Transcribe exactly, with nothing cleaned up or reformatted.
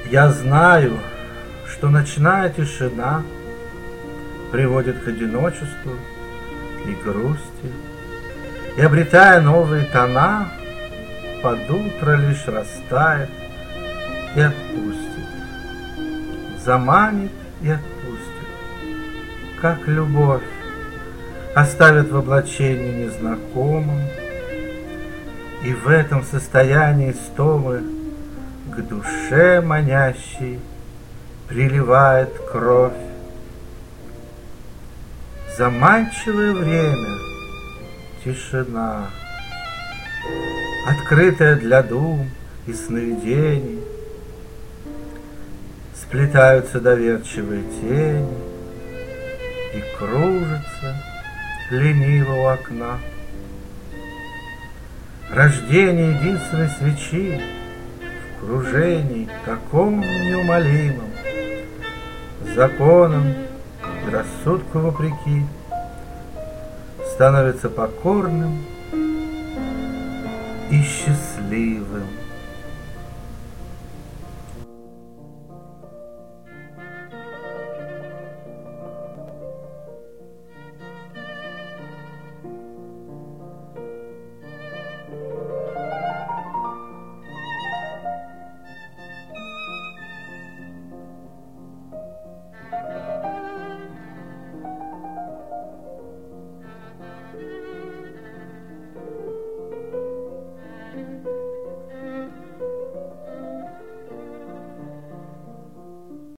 Я знаю, что ночная тишина приводит к одиночеству и грусти, и, обретая новые тона, под утро лишь растает и отпустит, заманит и отпустит, как любовь оставит в облачении незнакомым, и в этом состоянии стомы к душе манящей приливает кровь. Заманчивое время, тишина, открытая для дум и сновидений, сплетаются доверчивые тени и кружатся лениво у окна. Рождение единственной свечи в кружении таком неумолимом, законом и рассудку вопреки, становится покорным и счастливым.